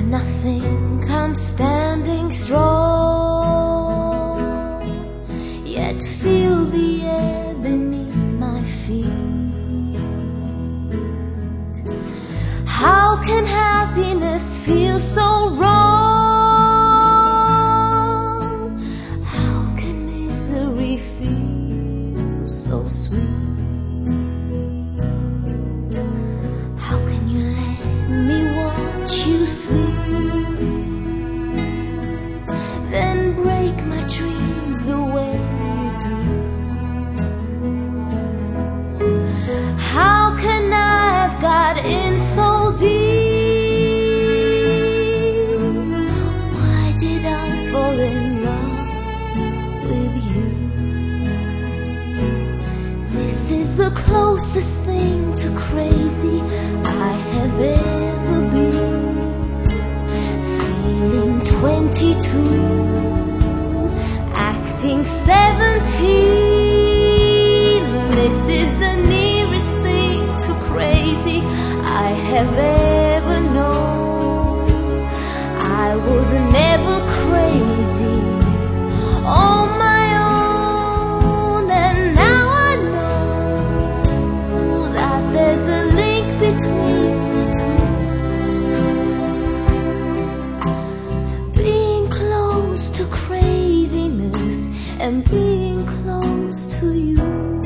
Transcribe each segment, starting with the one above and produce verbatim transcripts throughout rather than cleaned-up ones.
I think I'm standing strong, yet feel the air beneath my feet. How can happiness feel so wrong? How can misery feel so sweet? How can you let me watch you sleep, then break my dreams the way you do? How can I have got in so deep? Why did I fall in love with you? This is the closest thing to crazy I have ever been. Feeling twenty-two, acting seventeen. This is the nearest thing to crazy I have ever known. I was never crazy on my own, and now I know that there's a link between the two. Being close to craziness and being close to you.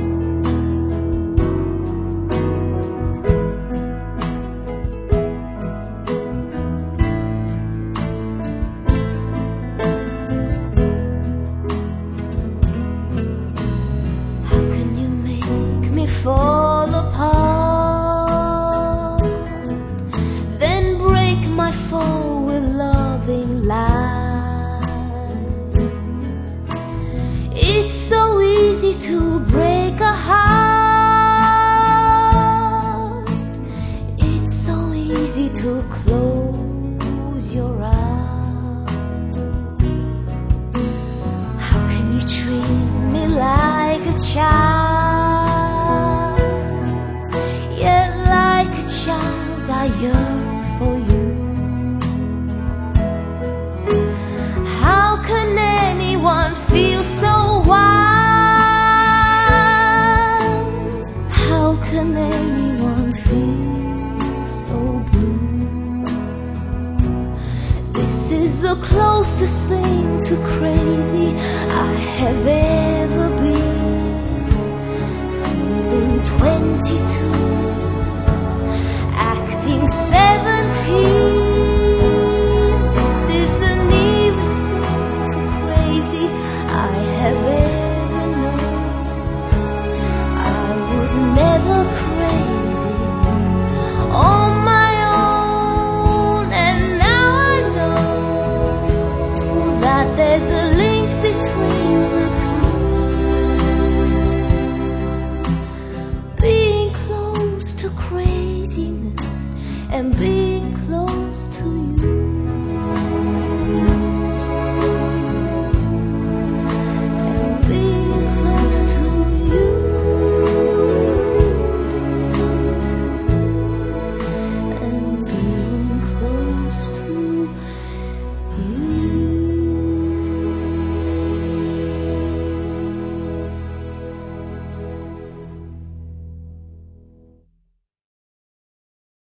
How can you make me fall apart, then break my fall with loving lies? It's so easy to break a heart. It's so easy to close your eyes. How can you treat me like a child? Yet like a child I yearn for you. How can anyone feel so wild? How can anyone feel so blue? This is the closest thing to crazy I have ever been. Feeling twenty-two,